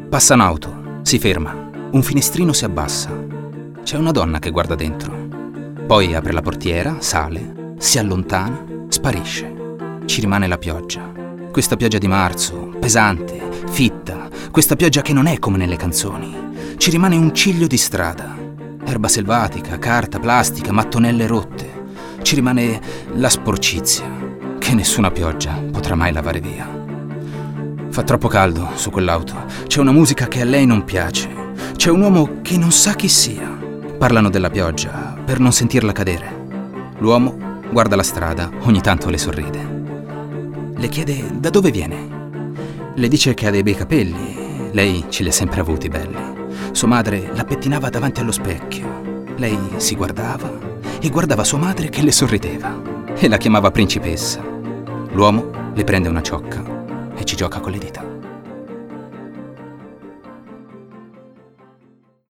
Passa un'auto, si ferma, un finestrino si abbassa. C'è una donna che guarda dentro. Poi apre la portiera, sale, si allontana, sparisce. Ci rimane la pioggia. Questa pioggia di marzo, pesante, fitta, questa pioggia che non è come nelle canzoni. Ci rimane un ciglio di strada, erba selvatica, carta, plastica, mattonelle rotte. Ci rimane la sporcizia, che nessuna pioggia potrà mai lavare via. Fa troppo caldo su quell'auto, c'è una musica che a lei non piace, c'è un uomo che non sa chi sia. Parlano della pioggia per non sentirla cadere. L'uomo guarda la strada, ogni tanto le sorride. Le chiede da dove viene. Le dice che ha dei bei capelli, lei ce li ha sempre avuti belli. Sua madre la pettinava davanti allo specchio. Lei si guardava e guardava sua madre che le sorrideva e la chiamava principessa. L'uomo le prende una ciocca e ci gioca con le dita.